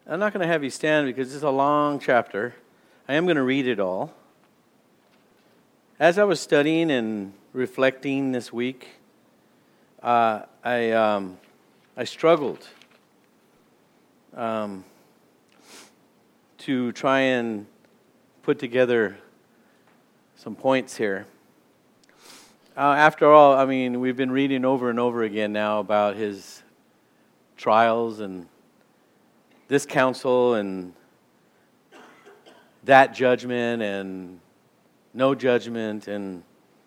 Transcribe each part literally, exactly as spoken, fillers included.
I'm not going to have you stand because it's a long chapter. I am going to read it all. As I was studying and reflecting this week, uh, I um, I struggled um, to try and put together some points here. Uh, after all, I mean, we've been reading over and over again now about his trials and this council and that judgment and no judgment, and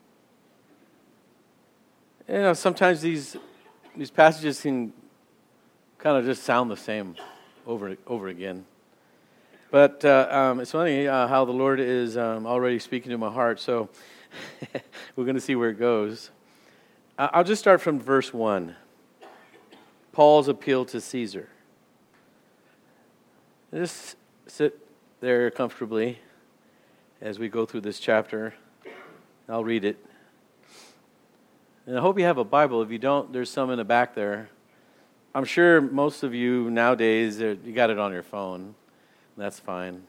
you know sometimes these these passages can kind of just sound the same over over again. But uh, um, it's funny uh, how the Lord is um, already speaking to my heart. So we're going to see where it goes. I'll just start from verse one. Paul's appeal to Caesar. Just sit there comfortably as we go through this chapter. I'll read it. And I hope you have a Bible. If you don't, there's some in the back there. I'm sure most of you nowadays, you got it on your phone. That's fine.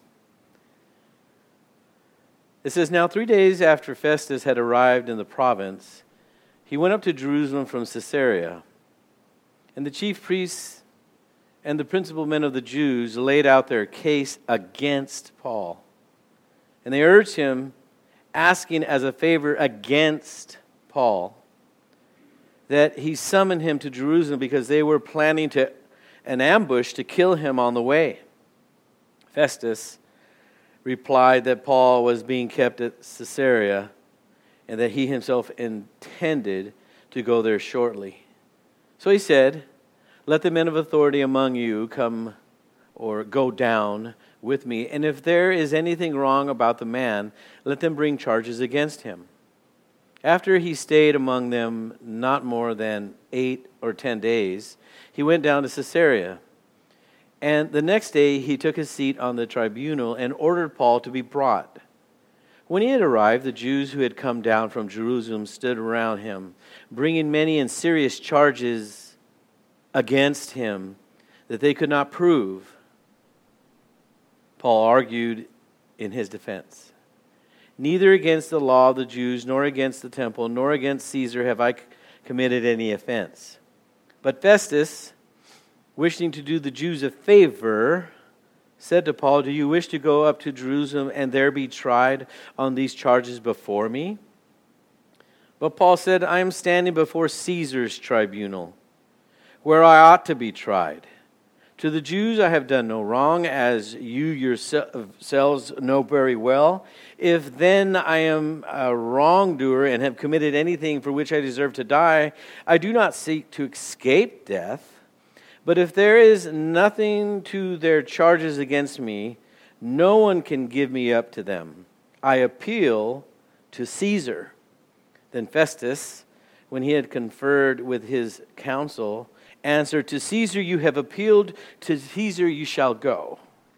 It says, "Now three days after Festus had arrived in the province, he went up to Jerusalem from Caesarea. And the chief priests and the principal men of the Jews laid out their case against Paul. And they urged him, asking as a favor against Paul, that he summon him to Jerusalem because they were planning to an ambush to kill him on the way. Festus replied that Paul was being kept at Caesarea and that he himself intended to go there shortly. So he said, 'Let the men of authority among you come or go down with me, and if there is anything wrong about the man, let them bring charges against him.' After he stayed among them not more than eight or ten days, he went down to Caesarea. And the next day he took his seat on the tribunal and ordered Paul to be brought. When he had arrived, the Jews who had come down from Jerusalem stood around him, bringing many and serious charges against him that they could not prove. Paul argued in his defense, 'Neither against the law of the Jews, nor against the temple, nor against Caesar have I committed any offense.' But Festus, wishing to do the Jews a favor, said to Paul, 'Do you wish to go up to Jerusalem and there be tried on these charges before me?' But Paul said, 'I am standing before Caesar's tribunal, where I ought to be tried. To the Jews I have done no wrong, as you yourselves know very well. If then I am a wrongdoer and have committed anything for which I deserve to die, I do not seek to escape death. But if there is nothing to their charges against me, no one can give me up to them. I appeal to Caesar.' Then Festus, when he had conferred with his council, answered, 'To Caesar you have appealed, to Caesar you shall go.'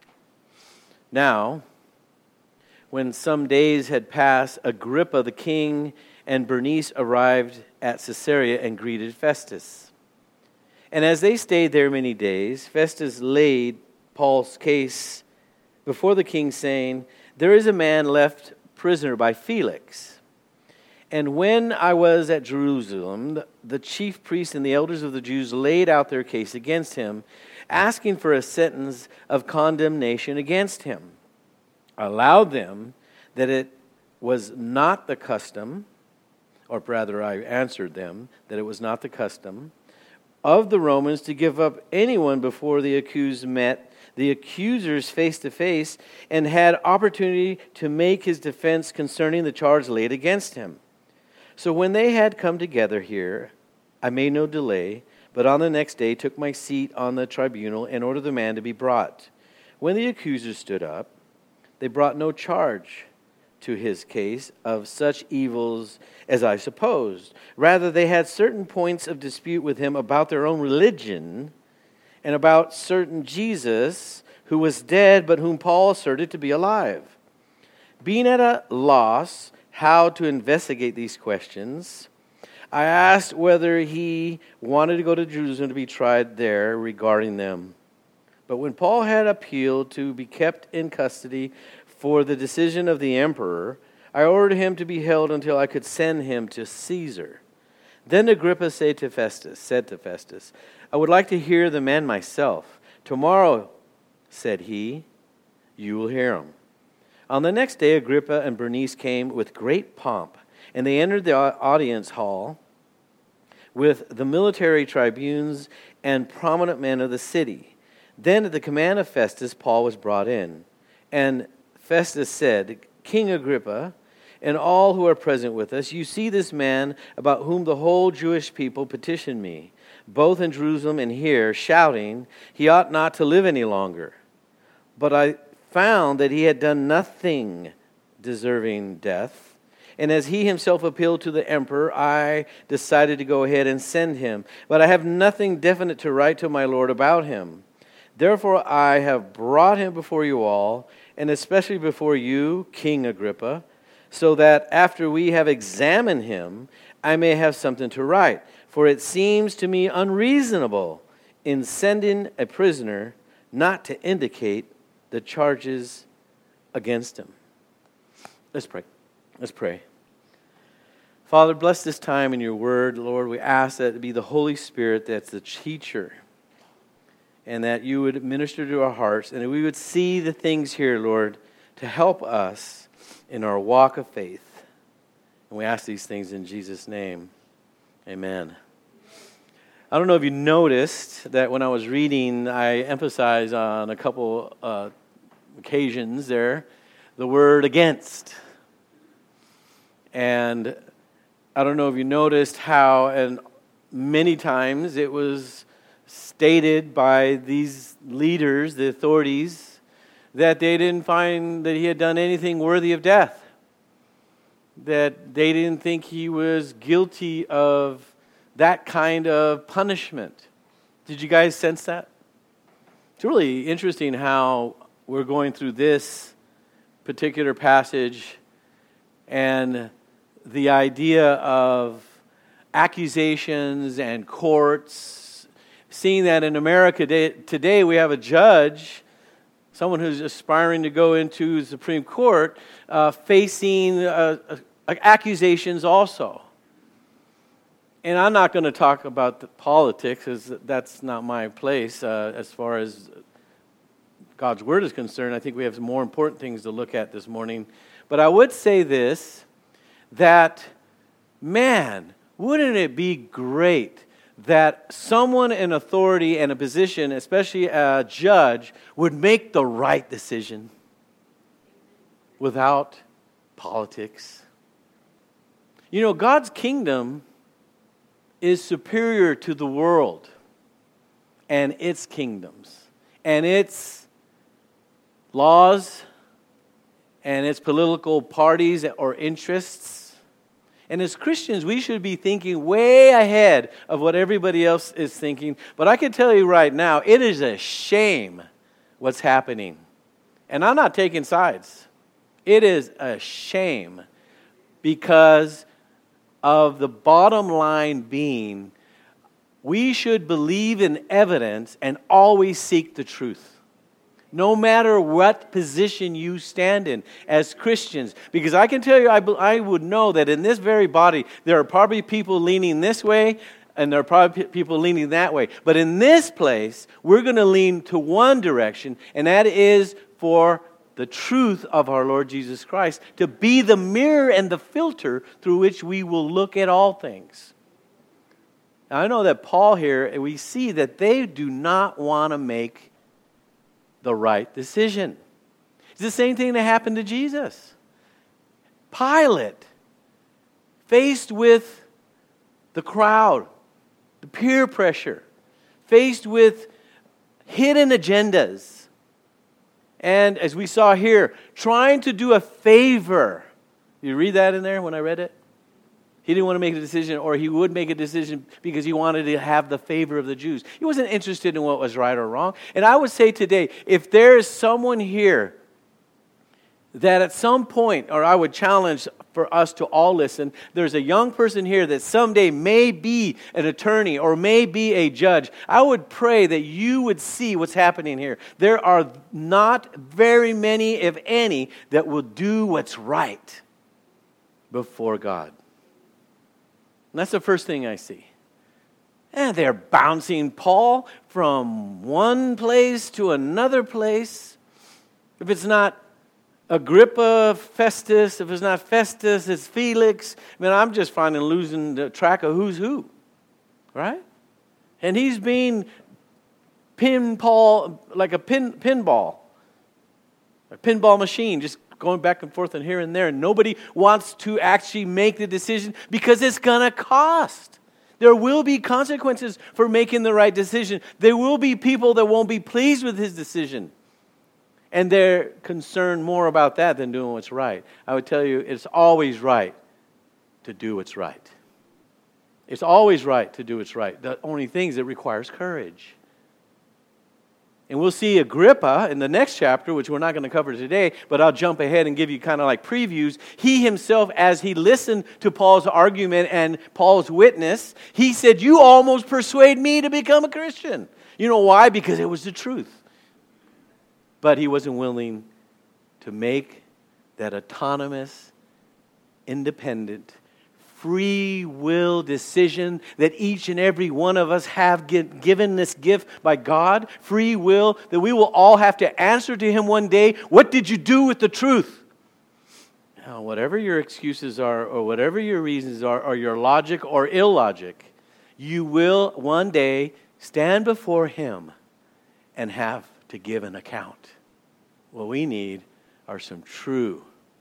Now, when some days had passed, Agrippa the king and Bernice arrived at Caesarea and greeted Festus. And as they stayed there many days, Festus laid Paul's case before the king, saying, 'There is a man left prisoner by Felix. And when I was at Jerusalem, the chief priests and the elders of the Jews laid out their case against him, asking for a sentence of condemnation against him. I allowed them that it was not the custom, or rather I answered them that it was not the custom, of the Romans to give up anyone before the accused met the accusers face to face and had opportunity to make his defense concerning the charge laid against him. So when they had come together here, I made no delay, but on the next day took my seat on the tribunal and ordered the man to be brought. When the accusers stood up, they brought no charge to his case of such evils as I supposed. Rather, they had certain points of dispute with him about their own religion and about certain Jesus who was dead but whom Paul asserted to be alive. Being at a loss how to investigate these questions, I asked whether he wanted to go to Jerusalem to be tried there regarding them. But when Paul had appealed to be kept in custody for the decision of the emperor, I ordered him to be held until I could send him to Caesar. Then Agrippa said to Festus, said to Festus, I would like to hear the man myself. Tomorrow, said he, you will hear him. On the next day, Agrippa and Bernice came with great pomp, and they entered the audience hall with the military tribunes and prominent men of the city. Then at the command of Festus, Paul was brought in. And Festus said, King Agrippa, and all who are present with us, you see this man about whom the whole Jewish people petitioned me, both in Jerusalem and here, shouting, he ought not to live any longer. But I found that he had done nothing deserving death. And as he himself appealed to the emperor, I decided to go ahead and send him. But I have nothing definite to write to my Lord about him. Therefore I have brought him before you all, and especially before you, King Agrippa, so that after we have examined him, I may have something to write. For it seems to me unreasonable in sending a prisoner not to indicate the charges against him. Let's pray. Let's pray. Father, bless this time in your word. Lord, we ask that it be the Holy Spirit that's the teacher, and that you would minister to our hearts, and that we would see the things here, Lord, to help us in our walk of faith. And we ask these things in Jesus' name. Amen. I don't know if you noticed that when I was reading, I emphasized on a couple uh, occasions there the word against. And I don't know if you noticed how, and many times it was stated by these leaders, the authorities, that they didn't find that he had done anything worthy of death. That they didn't think he was guilty of that kind of punishment. Did you guys sense that? It's really interesting how we're going through this particular passage and the idea of accusations and courts, seeing that in America today we have a judge, someone who's aspiring to go into the Supreme Court, uh, facing uh, uh, accusations also. And I'm not going to talk about the politics, because that's not my place uh, as far as God's Word is concerned. I think we have some more important things to look at this morning. But I would say this, that, man, wouldn't it be great that someone in authority and a position, especially a judge, would make the right decision without politics? You know, God's kingdom is superior to the world and its kingdoms and its laws and its political parties or interests. And as Christians, we should be thinking way ahead of what everybody else is thinking. But I can tell you right now, it is a shame what's happening. And I'm not taking sides. It is a shame because of the bottom line being, we should believe in evidence and always seek the truth. No matter what position you stand in as Christians. Because I can tell you, I, I would know that in this very body, there are probably people leaning this way, and there are probably people leaning that way. But in this place, we're going to lean to one direction, and that is for the truth of our Lord Jesus Christ to be the mirror and the filter through which we will look at all things. Now, I know that Paul here, we see that they do not want to make the right decision. It's the same thing that happened to Jesus. Pilate, faced with the crowd, the peer pressure, faced with hidden agendas, and as we saw here, trying to do a favor. You read that in there when I read it? He didn't want to make a decision, or he would make a decision because he wanted to have the favor of the Jews. He wasn't interested in what was right or wrong. And I would say today, if there is someone here that at some point, or I would challenge for us to all listen, there's a young person here that someday may be an attorney or may be a judge. I would pray that you would see what's happening here. There are not very many, if any, that will do what's right before God. And that's the first thing I see. And they're bouncing Paul from one place to another place. If it's not Agrippa, Festus, if it's not Festus, it's Felix. I mean, I'm just finding losing the track of who's who, right? And he's being pin Paul like a pin pinball, a pinball machine, just going back and forth and here and there. And nobody wants to actually make the decision because it's going to cost. There will be consequences for making the right decision. There will be people that won't be pleased with his decision. And they're concerned more about that than doing what's right. I would tell you, it's always right to do what's right. It's always right to do what's right. The only thing is it requires courage. And we'll see Agrippa in the next chapter, which we're not going to cover today, but I'll jump ahead and give you kind of like previews. He himself, as he listened to Paul's argument and Paul's witness, he said, "You almost persuade me to become a Christian." You know why? Because it was the truth. But he wasn't willing to make that autonomous, independent, free will decision that each and every one of us have get, given this gift by God. Free will that we will all have to answer to Him one day. What did you do with the truth? Now, whatever your excuses are, or whatever your reasons are, or your logic or illogic, you will one day stand before Him and have to give an account. What we need are some true,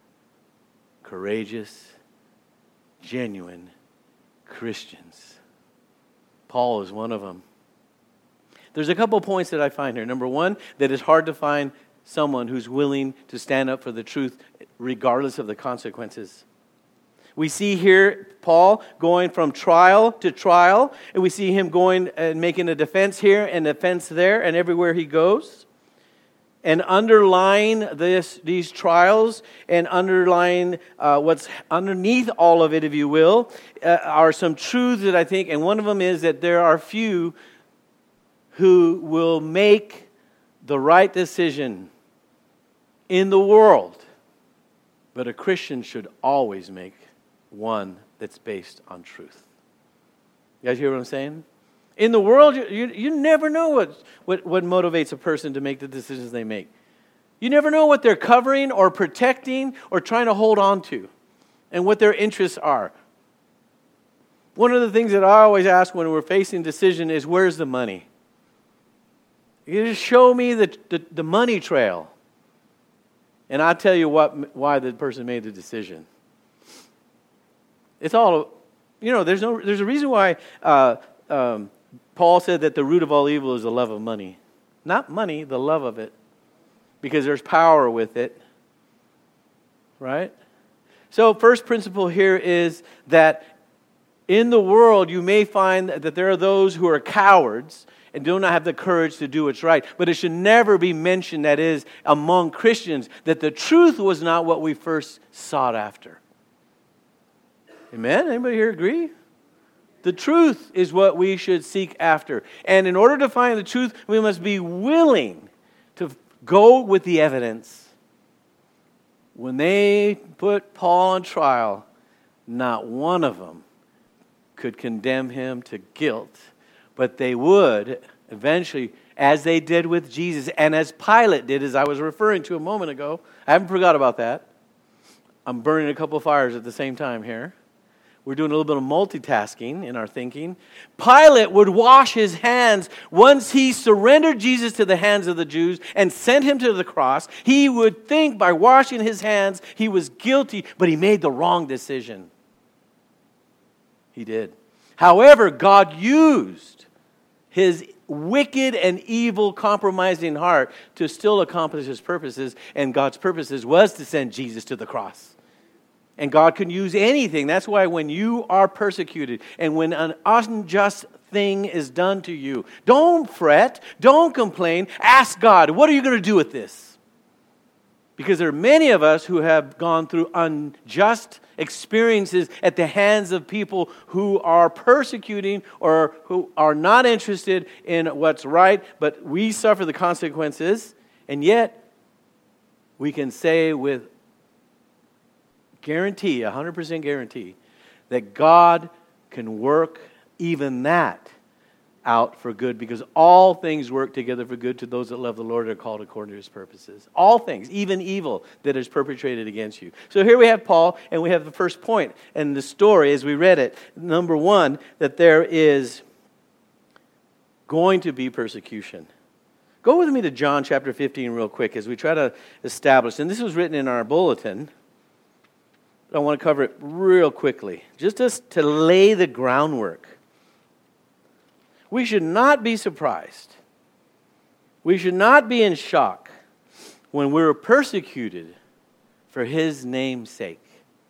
courageous, genuine Christians. Paul is one of them. There's a couple points that I find here. Number one, that it's hard to find someone who's willing to stand up for the truth regardless of the consequences. We see here Paul going from trial to trial, and we see him going and making a defense here and a defense there and everywhere he goes. And underlying this, these trials and underlying uh, what's underneath all of it, if you will, uh, are some truths that I think, and one of them is that there are few who will make the right decision in the world. But a Christian should always make one that's based on truth. You guys hear what I'm saying? In the world, you, you, you never know what, what, what motivates a person to make the decisions they make. You never know what they're covering or protecting or trying to hold on to and what their interests are. One of the things that I always ask when we're facing decision is, where's the money? You just show me the, the, the money trail, and I'll tell you what why the person made the decision. It's all, you know, there's no there's a reason why uh, um, Paul said that the root of all evil is the love of money. Not money, the love of it. Because there's power with it. Right? So first principle here is that in the world you may find that there are those who are cowards and do not have the courage to do what's right. But it should never be mentioned, that is, among Christians, that the truth was not what we first sought after. Amen? Anybody here agree? The truth is what we should seek after. And in order to find the truth, we must be willing to go with the evidence. When they put Paul on trial, not one of them could condemn him to guilt. But they would eventually, as they did with Jesus, and as Pilate did, as I was referring to a moment ago. I haven't forgot about that. I'm burning a couple of fires at the same time here. We're doing a little bit of multitasking in our thinking. Pilate would wash his hands once he surrendered Jesus to the hands of the Jews and sent him to the cross. He would think by washing his hands he was guilty, but he made the wrong decision. He did. However, God used his wicked and evil, compromising heart to still accomplish His purposes, and God's purposes was to send Jesus to the cross. And God can use anything. That's why when you are persecuted and when an unjust thing is done to you, don't fret, don't complain. Ask God, what are you going to do with this? Because there are many of us who have gone through unjust experiences at the hands of people who are persecuting or who are not interested in what's right, but we suffer the consequences, and yet we can say with guarantee, one hundred percent guarantee, that God can work even that out for good, because all things work together for good to those that love the Lord and are called according to His purposes. All things, even evil that is perpetrated against you. So here we have Paul, and we have the first point in the story as we read it. Number one, that there is going to be persecution. Go with me to John chapter fifteen real quick as we try to establish, and this was written in our bulletin, but I want to cover it real quickly, just to, to lay the groundwork. We should not be surprised. We should not be in shock when we're persecuted for His name's sake.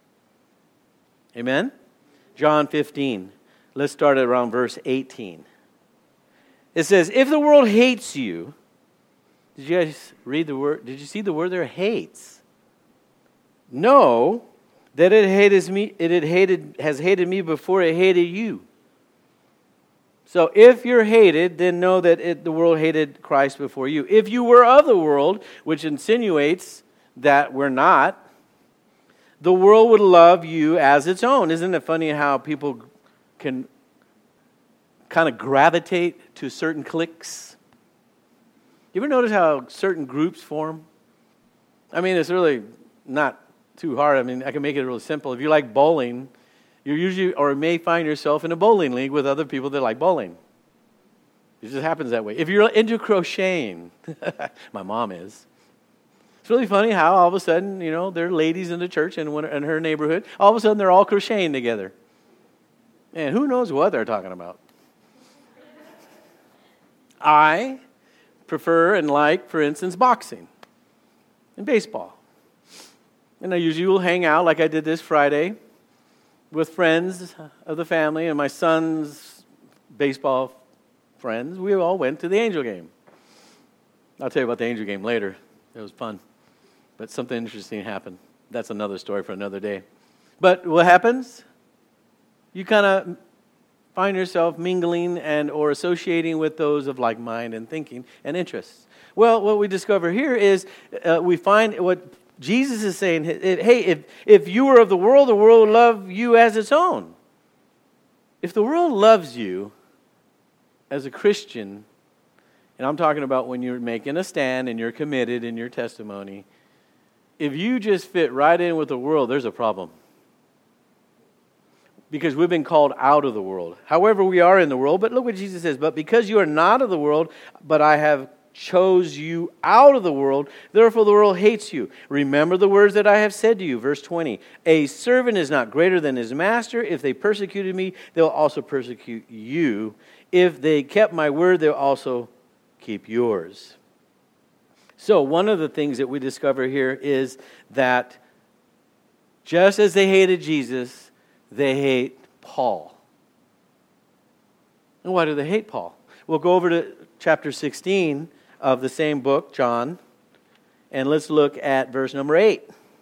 Amen? John fifteen. Let's start at around verse eighteen. It says, if the world hates you, did you guys read the word? Did you see the word there? Hates. Know that it hated me, it had hated, has hated me before it hated you. So if you're hated, then know that it, the world hated Christ before you. If you were of the world, which insinuates that we're not, the world would love you as its own. Isn't it funny how people can kind of gravitate to certain cliques? You ever notice how certain groups form? I mean, it's really not too hard. I mean, I can make it real simple. If you like bowling, you're usually, or may find yourself in a bowling league with other people that like bowling. It just happens that way. If you're into crocheting, my mom is. It's really funny how all of a sudden, you know, there are ladies in the church and in her neighborhood. All of a sudden, they're all crocheting together. And who knows what they're talking about. I prefer and like, for instance, boxing and baseball. And I usually will hang out like I did this Friday with friends of the family and my son's baseball friends. We all went to the Angel game. I'll tell you about the Angel game later. It was fun. But something interesting happened. That's another story for another day. But what happens? You kind of find yourself mingling and or associating with those of like mind and thinking and interests. Well, what we discover here is uh, we find what Jesus is saying, hey, if, if you were of the world, the world would love you as its own. If the world loves you as a Christian, and I'm talking about when you're making a stand and you're committed in your testimony, if you just fit right in with the world, there's a problem. Because we've been called out of the world. However, we are in the world, but look what Jesus says, but because you are not of the world, but I have chose you out of the world, therefore the world hates you. Remember the words that I have said to you. Verse twenty, a servant is not greater than his master. If they persecuted me, they'll also persecute you. If they kept my word, they'll also keep yours. So one of the things that we discover here is that just as they hated Jesus, they hate Paul. And why do they hate Paul? We'll go over to chapter sixteen of the same book, John, and let's look at verse number eight.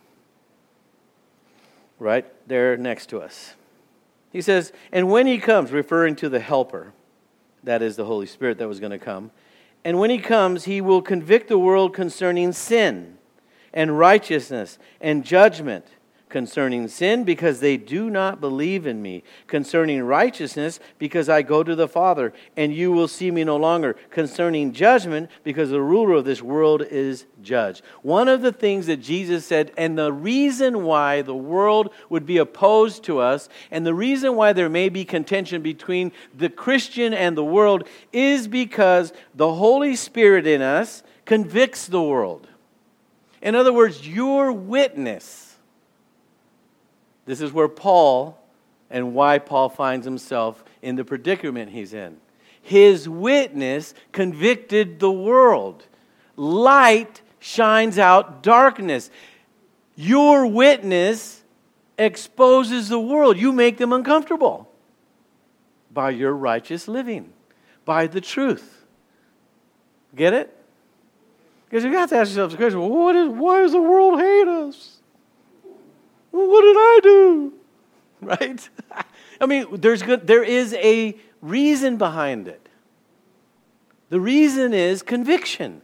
Right there next to us. He says, and when he comes, referring to the helper, that is the Holy Spirit that was going to come, and when he comes, he will convict the world concerning sin and righteousness and judgment. Concerning sin, because they do not believe in me. Concerning righteousness, because I go to the Father, and you will see me no longer. Concerning judgment, because the ruler of this world is judged. One of the things that Jesus said, and the reason why the world would be opposed to us, and the reason why there may be contention between the Christian and the world, is because the Holy Spirit in us convicts the world. In other words, your witness. This is where Paul, and why Paul finds himself in the predicament he's in. His witness convicted the world. Light shines out darkness. Your witness exposes the world. You make them uncomfortable by your righteous living, by the truth. Get it? Because you have to ask yourself the question, well, what is, why does the world hate us? Well, what did I do? Right? I mean, there's good, there is a reason behind it. The reason is conviction.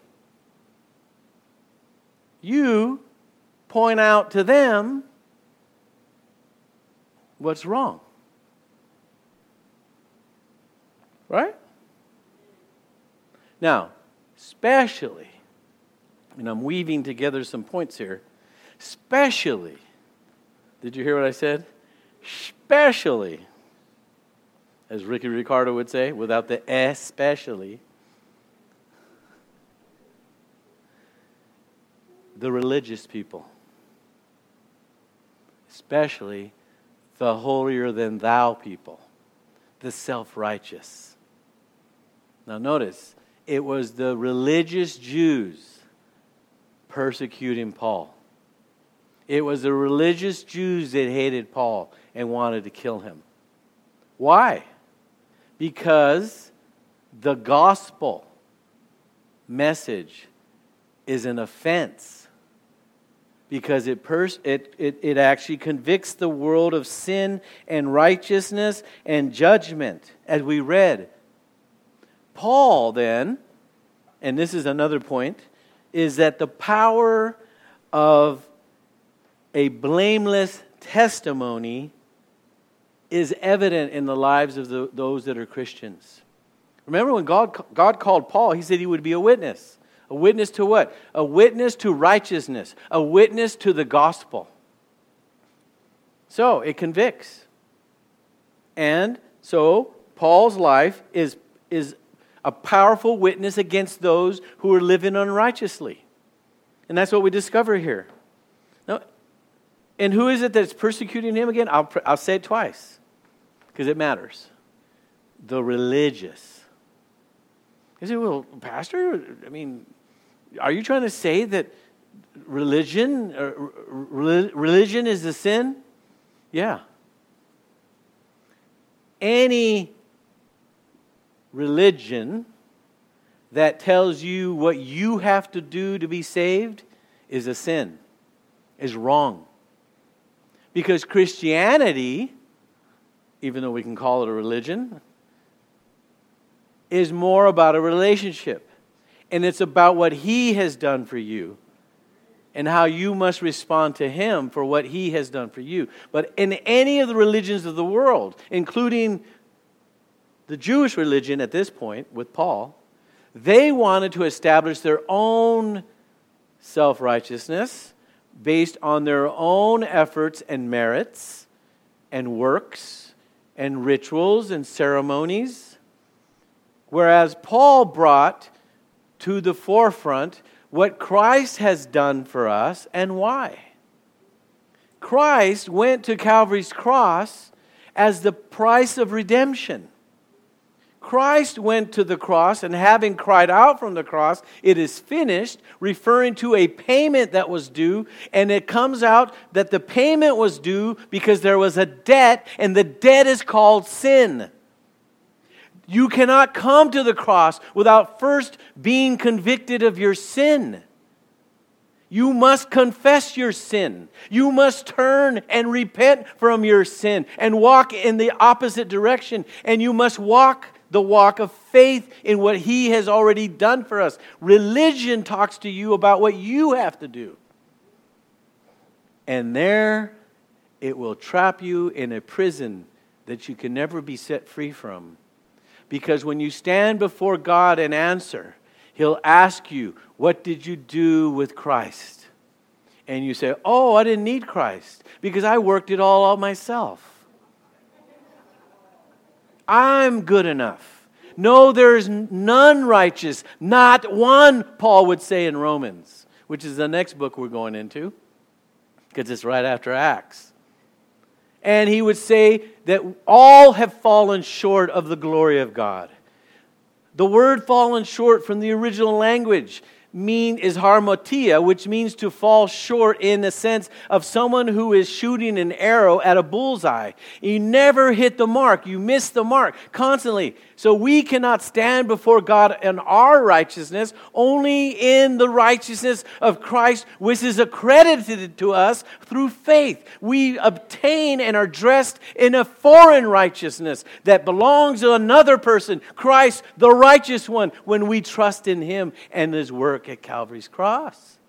You point out to them what's wrong. Right? Now, especially, and I'm weaving together some points here, especially, did you hear what I said? Especially, as Ricky Ricardo would say, without the especially, the religious people, especially the holier-than-thou people, the self-righteous. Now notice, it was the religious Jews persecuting Paul. It was the religious Jews that hated Paul and wanted to kill him. Why? Because the gospel message is an offense. Because it, pers- it, it, it actually convicts the world of sin and righteousness and judgment, as we read. Paul, then, and this is another point, is that the power of a blameless testimony is evident in the lives of the, those that are Christians. Remember when God, God called Paul, he said he would be a witness. A witness to what? A witness to righteousness. A witness to the gospel. So, it convicts. And so, Paul's life is, is a powerful witness against those who are living unrighteously. And that's what we discover here. Now, and who is it that's persecuting him again? I'll, I'll say it twice, because it matters. The religious. You say, well, Pastor, I mean, are you trying to say that religion, uh, religion is a sin? Yeah. Any religion that tells you what you have to do to be saved is a sin, is wrong. Because Christianity, even though we can call it a religion, is more about a relationship. And it's about what He has done for you and how you must respond to Him for what He has done for you. But in any of the religions of the world, including the Jewish religion at this point with Paul, they wanted to establish their own self-righteousness based on their own efforts and merits and works and rituals and ceremonies. Whereas Paul brought to the forefront what Christ has done for us and why. Christ went to Calvary's cross as the price of redemption. Christ went to the cross, and having cried out from the cross, "It is finished," referring to a payment that was due, and it comes out that the payment was due because there was a debt, and the debt is called sin. You cannot come to the cross without first being convicted of your sin. You must confess your sin. You must turn and repent from your sin and walk in the opposite direction. And you must walk the walk of faith in what He has already done for us. Religion talks to you about what you have to do. And there it will trap you in a prison that you can never be set free from. Because when you stand before God and answer, He'll ask you, what did you do with Christ? And you say, oh, I didn't need Christ because I worked it all out myself. I'm good enough. No, there's none righteous, not one, Paul would say in Romans, which is the next book we're going into, because it's right after Acts. And he would say that all have fallen short of the glory of God. The word fallen short from the original language mean is harmatia, which means to fall short in the sense of someone who is shooting an arrow at a bullseye. You never hit the mark. You miss the mark constantly. So we cannot stand before God in our righteousness, only in the righteousness of Christ, which is accredited to us through faith. We obtain and are dressed in a foreign righteousness that belongs to another person, Christ, the righteous one, when we trust in Him and His work at Calvary's cross.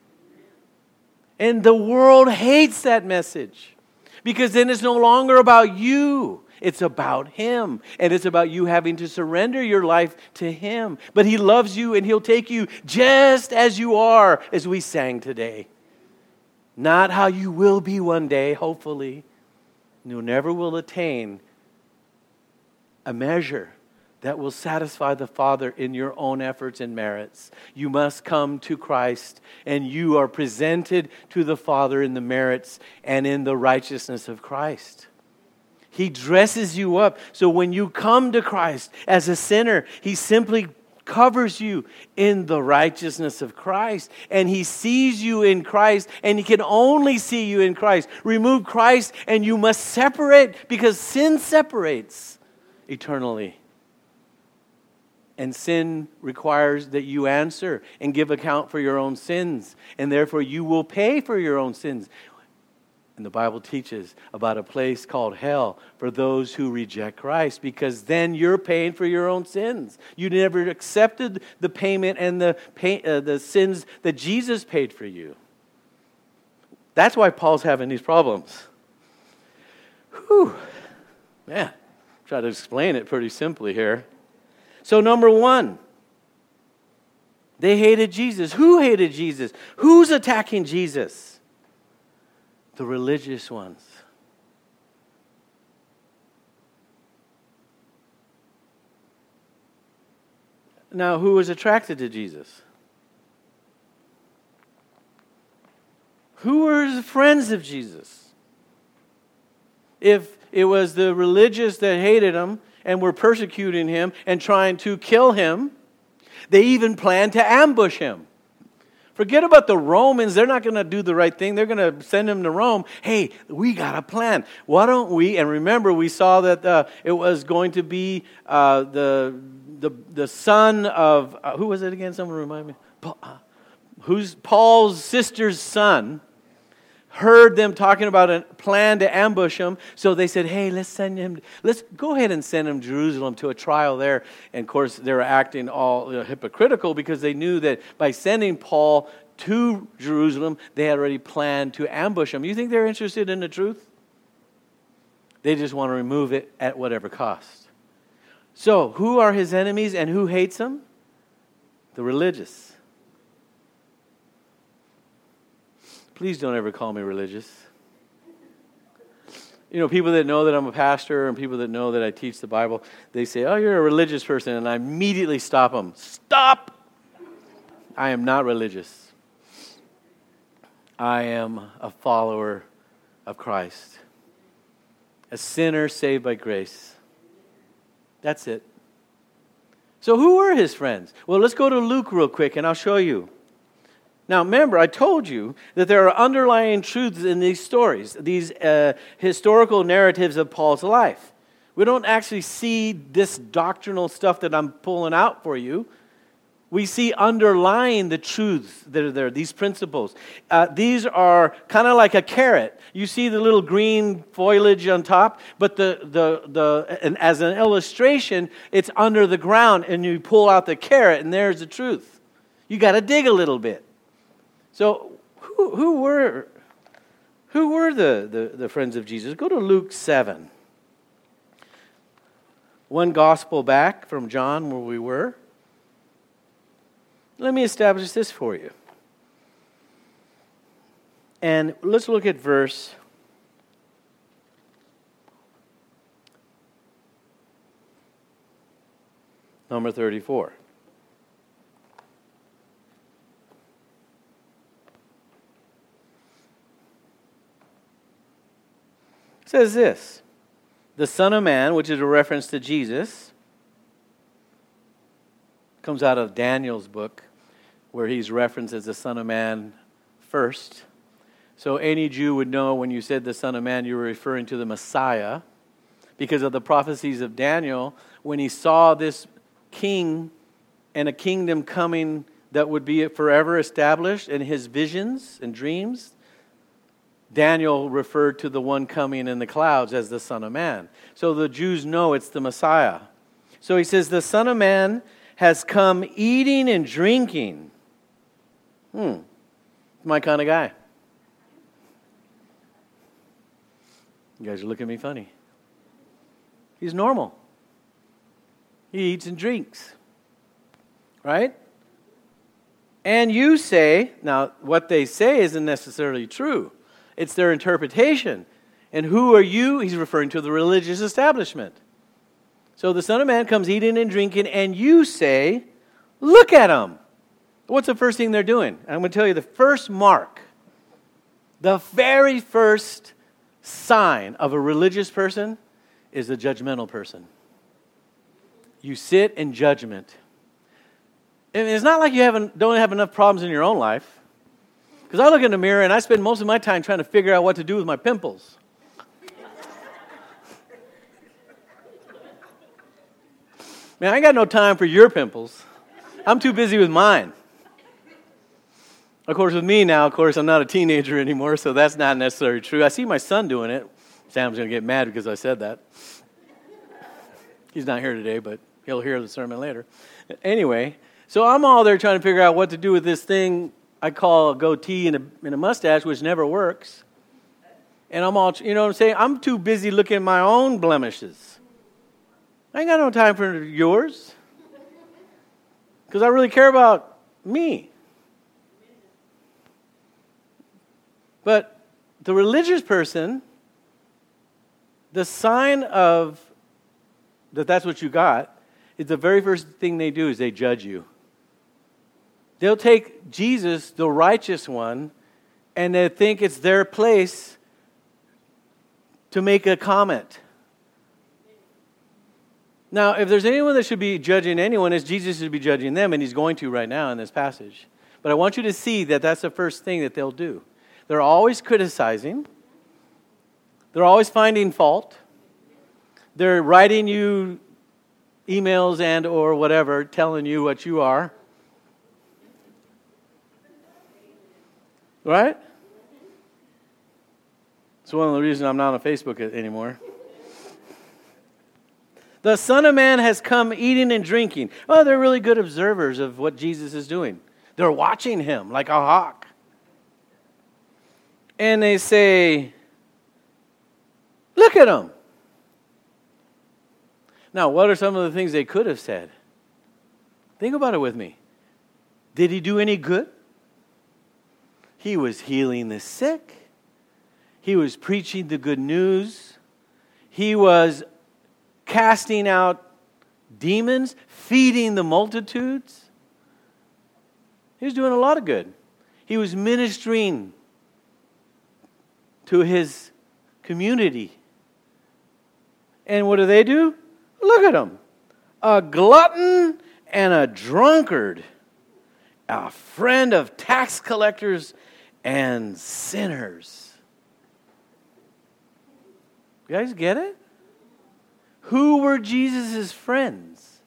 And the world hates that message, because then it's no longer about you. It's about Him. And it's about you having to surrender your life to Him. But He loves you, and He'll take you just as you are, as we sang today. Not how you will be one day, hopefully. You never will attain a measure that will satisfy the Father in your own efforts and merits. You must come to Christ, and you are presented to the Father in the merits and in the righteousness of Christ. He dresses you up. So when you come to Christ as a sinner, He simply covers you in the righteousness of Christ. And He sees you in Christ, and He can only see you in Christ. Remove Christ and you must separate, because sin separates eternally. And sin requires that you answer and give account for your own sins. And therefore you will pay for your own sins. And the Bible teaches about a place called hell for those who reject Christ, because then you're paying for your own sins. You never accepted the payment and the pay, uh, the sins that Jesus paid for you. That's why Paul's having these problems. Whew. Man, try to explain it pretty simply here. So number one, they hated Jesus. Who hated Jesus? Who's attacking Jesus? The religious ones. Now, who was attracted to Jesus? Who were the friends of Jesus? If it was the religious that hated Him and were persecuting Him and trying to kill Him, they even planned to ambush Him. Forget about the Romans. They're not going to do the right thing. They're going to send Him to Rome. Hey, we got a plan. Why don't we? And remember, we saw that uh, it was going to be uh, the the the son of uh, who was it again? Someone remind me. Paul, uh, who's Paul's sister's son? Heard them talking about a plan to ambush him, so they said, hey, let's send him, let's go ahead and send him to Jerusalem to a trial there. And of course, they were acting all you know, hypocritical, because they knew that by sending Paul to Jerusalem, they had already planned to ambush him. You think they're interested in the truth? They just want to remove it at whatever cost. So, who are his enemies and who hates him? The religious. Please don't ever call me religious. You know, people that know that I'm a pastor and people that know that I teach the Bible, they say, oh, you're a religious person, and I immediately stop them. Stop! I am not religious. I am a follower of Christ. A sinner saved by grace. That's it. So who were his friends? Well, let's go to Luke real quick, and I'll show you. Now, remember, I told you that there are underlying truths in these stories, these uh, historical narratives of Paul's life. We don't actually see this doctrinal stuff that I'm pulling out for you. We see underlying the truths that are there, these principles. Uh, these are kind of like a carrot. You see the little green foliage on top, but the the the and as an illustration, it's under the ground, and you pull out the carrot, and there's the truth. You got to dig a little bit. So who who were who were the, the, the friends of Jesus? Go to Luke seven. One gospel back from John where we were. Let me establish this for you. And let's look at verse number thirty-four. It says this, the Son of Man, which is a reference to Jesus, comes out of Daniel's book, where he's referenced as the Son of Man first. So any Jew would know when you said the Son of Man, you were referring to the Messiah, because of the prophecies of Daniel, when he saw this king and a kingdom coming that would be forever established in his visions and dreams. Daniel referred to the one coming in the clouds as the Son of Man. So the Jews know it's the Messiah. So he says, the Son of Man has come eating and drinking. Hmm, my kind of guy. You guys are looking at me funny. He's normal. He eats and drinks. Right? And you say, now what they say isn't necessarily true. It's their interpretation. And who are you? He's referring to the religious establishment. So the Son of Man comes eating and drinking, and you say, look at him. What's the first thing they're doing? I'm going to tell you the first mark, the very first sign of a religious person is a judgmental person. You sit in judgment. And it's not like you haven't, don't have enough problems in your own life. Because I look in the mirror and I spend most of my time trying to figure out what to do with my pimples. Man, I ain't got no time for your pimples. I'm too busy with mine. Of course, with me now, of course, I'm not a teenager anymore, so that's not necessarily true. I see my son doing it. Sam's going to get mad because I said that. He's not here today, but he'll hear the sermon later. Anyway, so I'm all there trying to figure out what to do with this thing I call a goatee and a, and a mustache, which never works. And I'm all, you know what I'm saying? I'm too busy looking at my own blemishes. I ain't got no time for yours. Because I really care about me. But the religious person, the sign of that that's what you got, is the very first thing they do is they judge you. They'll take Jesus, the righteous one, and they think it's their place to make a comment. Now, if there's anyone that should be judging anyone, it's Jesus should be judging them, and he's going to right now in this passage. But I want you to see that that's the first thing that they'll do. They're always criticizing. They're always finding fault. They're writing you emails and or whatever, telling you what you are. Right? It's one of the reasons I'm not on Facebook anymore. The Son of Man has come eating and drinking. Oh, they're really good observers of what Jesus is doing. They're watching him like a hawk. And they say, look at him. Now, what are some of the things they could have said? Think about it with me. Did he do any good? He was healing the sick. He was preaching the good news. He was casting out demons, feeding the multitudes. He was doing a lot of good. He was ministering to his community. And what do they do? Look at him. A glutton and a drunkard. A friend of tax collectors and sinners. You guys get it? Who were Jesus' friends?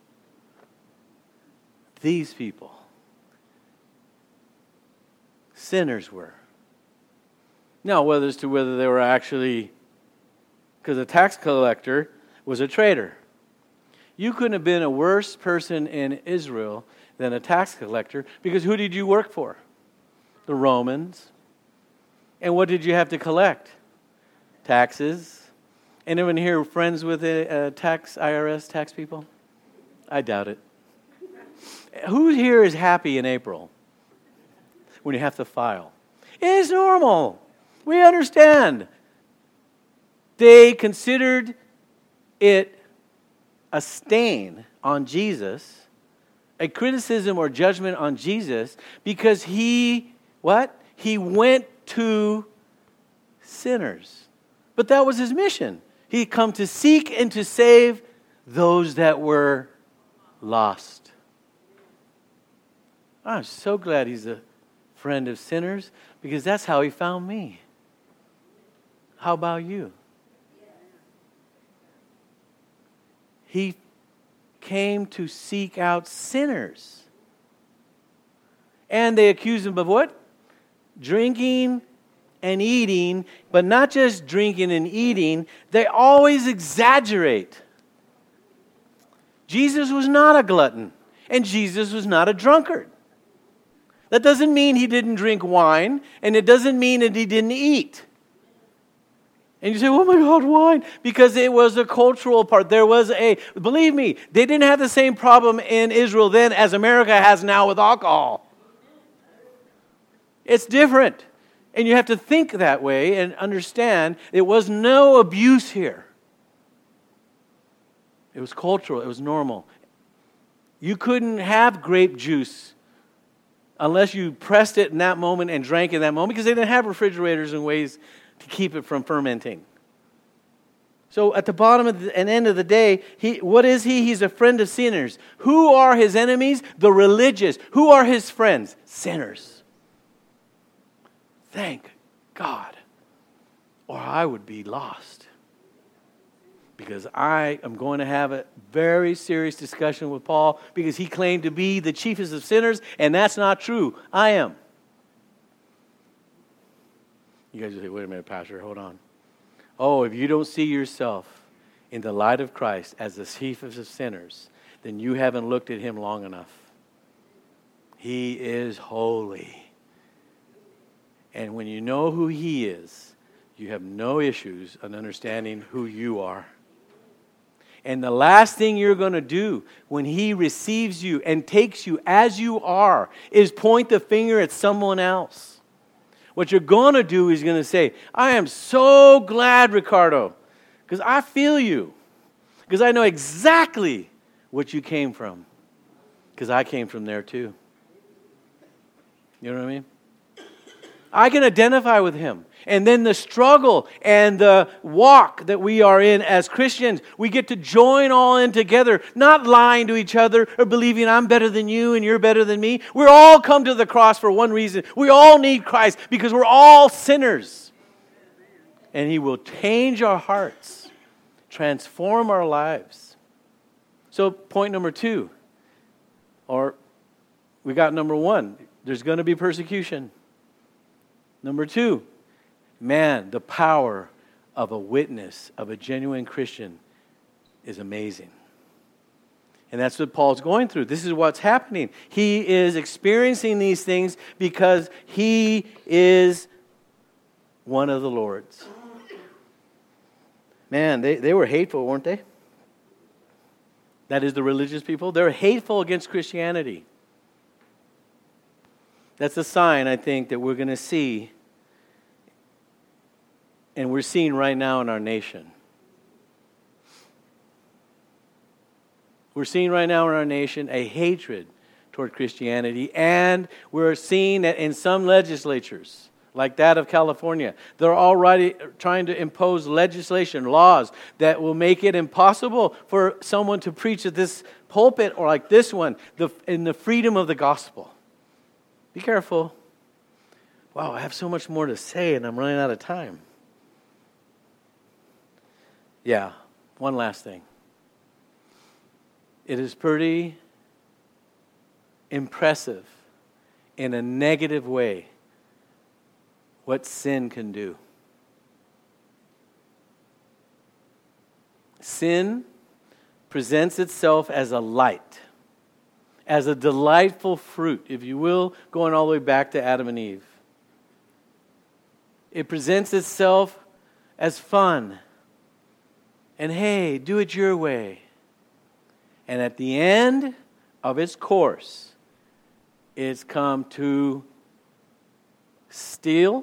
These people. Sinners were. Now, whether as to whether they were actually, because a tax collector was a traitor. You couldn't have been a worse person in Israel than a tax collector, because who did you work for? The Romans. And what did you have to collect? Taxes. Anyone here friends with a, a tax, I R S tax people? I doubt it. Who here is happy in April when you have to file? It's normal. We understand. They considered it a stain on Jesus, a criticism or judgment on Jesus, because he, what? He went to sinners. But that was his mission. He come to seek and to save those that were lost. I'm so glad he's a friend of sinners because that's how he found me. How about you? He came to seek out sinners. And they accused him of what? Drinking and eating, but not just drinking and eating. They always exaggerate. Jesus was not a glutton, and Jesus was not a drunkard. That doesn't mean he didn't drink wine, and it doesn't mean that he didn't eat. And you say, oh my God, wine? Because it was a cultural part. There was a, believe me, they didn't have the same problem in Israel then as America has now with alcohol. It's different. And you have to think that way and understand there was no abuse here. It was cultural. It was normal. You couldn't have grape juice unless you pressed it in that moment and drank in that moment because they didn't have refrigerators and ways to keep it from fermenting. So at the bottom of the, and end of the day, he, what is he? He's a friend of sinners. Who are his enemies? The religious. Who are his friends? Sinners. Thank God. Or I would be lost. Because I am going to have a very serious discussion with Paul because he claimed to be the chiefest of sinners, and that's not true. I am. You guys will say, wait a minute, Pastor, hold on. Oh, if you don't see yourself in the light of Christ as the chiefest of sinners, then you haven't looked at him long enough. He is holy. And when you know who he is, you have no issues on understanding who you are. And the last thing you're going to do when he receives you and takes you as you are is point the finger at someone else. What you're going to do is going to say, I am so glad, Ricardo, because I feel you. Because I know exactly what you came from. Because I came from there too. You know what I mean? I can identify with him. And then the struggle and the walk that we are in as Christians, we get to join all in together, not lying to each other or believing I'm better than you and you're better than me. We're all come to the cross for one reason. We all need Christ because we're all sinners. And he will change our hearts, transform our lives. So point number two, or we got number one, there's going to be persecution. Number two, man, the power of a witness, of a genuine Christian is amazing. And that's what Paul's going through. This is what's happening. He is experiencing these things because he is one of the Lord's. Man, they, they were hateful, weren't they? That is the religious people. They're hateful against Christianity. That's a sign, I think, that we're going to see, and we're seeing right now in our nation. We're seeing right now in our nation a hatred toward Christianity, and we're seeing that in some legislatures, like that of California, they're already trying to impose legislation, laws that will make it impossible for someone to preach at this pulpit or like this one the, in the freedom of the gospel. Be careful. Wow, I have so much more to say and I'm running out of time. Yeah, one last thing. It is pretty impressive in a negative way what sin can do. Sin presents itself as a light, as a delightful fruit, if you will, going all the way back to Adam and Eve. It presents itself as fun. And hey, do it your way. And at the end of its course, it's come to steal,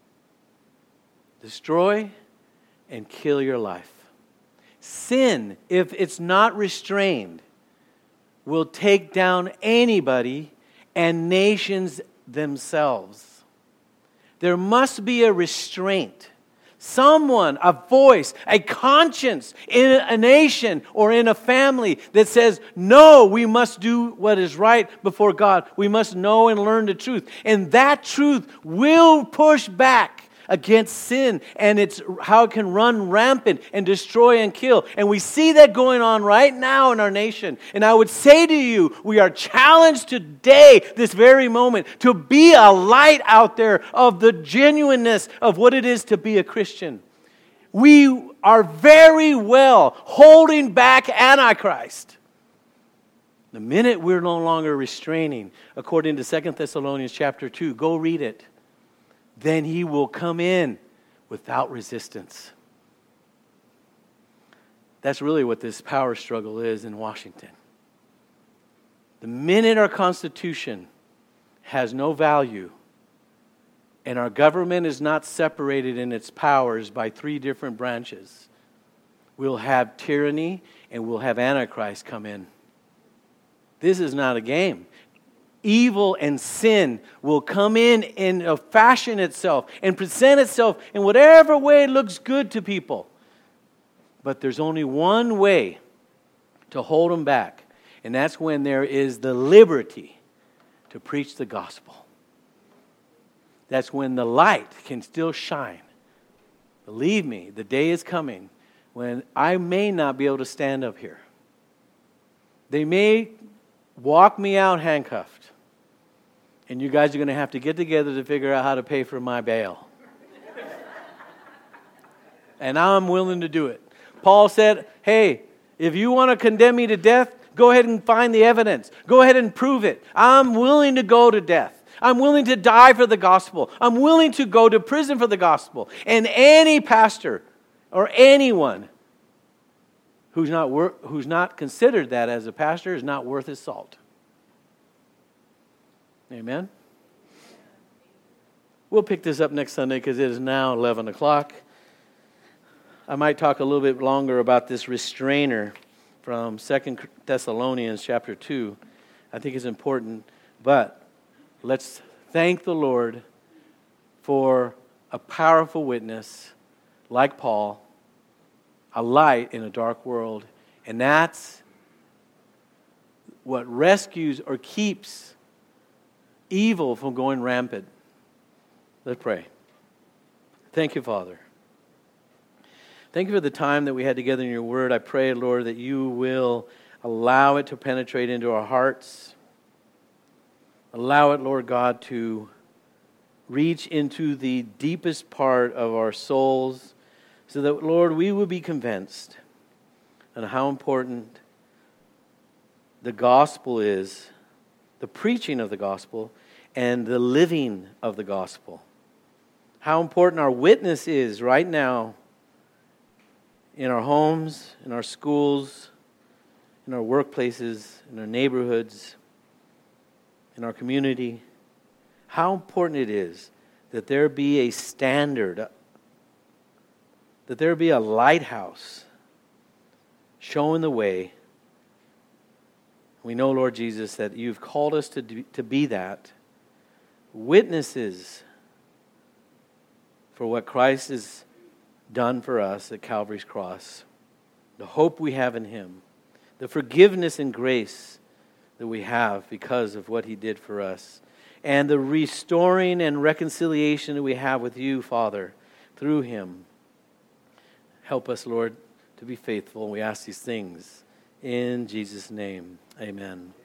destroy, and kill your life. Sin, if it's not restrained, will take down anybody and nations themselves. There must be a restraint. Someone, a voice, a conscience in a nation or in a family that says, no, we must do what is right before God. We must know and learn the truth. And that truth will push back against sin and it's how it can run rampant and destroy and kill. And we see that going on right now in our nation. And I would say to you, we are challenged today, this very moment, to be a light out there of the genuineness of what it is to be a Christian. We are very well holding back Antichrist. The minute we're no longer restraining, according to Second Thessalonians chapter two, go read it. Then he will come in without resistance. That's really what this power struggle is in Washington. The minute our Constitution has no value and our government is not separated in its powers by three different branches, we'll have tyranny and we'll have Antichrist come in. This is not a game. Evil and sin will come in and fashion itself and present itself in whatever way looks good to people. But there's only one way to hold them back, and that's when there is the liberty to preach the gospel. That's when the light can still shine. Believe me, the day is coming when I may not be able to stand up here. They may walk me out handcuffed. And you guys are going to have to get together to figure out how to pay for my bail. And I'm willing to do it. Paul said, hey, if you want to condemn me to death, go ahead and find the evidence. Go ahead and prove it. I'm willing to go to death. I'm willing to die for the gospel. I'm willing to go to prison for the gospel. And any pastor or anyone who's not wor- who's not considered that as a pastor is not worth his salt. Amen? We'll pick this up next Sunday because it is now eleven o'clock. I might talk a little bit longer about this restrainer from Second Thessalonians chapter two. I think it's important. But let's thank the Lord for a powerful witness like Paul, a light in a dark world. And that's what rescues or keeps evil from going rampant. Let's pray. Thank you, Father. Thank you for the time that we had together in your word. I pray, Lord, that you will allow it to penetrate into our hearts. Allow it, Lord God, to reach into the deepest part of our souls so that, Lord, we will be convinced on how important the gospel is, the preaching of the gospel, and the living of the gospel. How important our witness is right now in our homes, in our schools, in our workplaces, in our neighborhoods, in our community. How important it is that there be a standard, that there be a lighthouse showing the way. We know, Lord Jesus, that you've called us to, do, to be that. Witnesses for what Christ has done for us at Calvary's cross. The hope we have in him. The forgiveness and grace that we have because of what he did for us. And the restoring and reconciliation that we have with you, Father, through him. Help us, Lord, to be faithful. We ask these things in Jesus' name. Amen.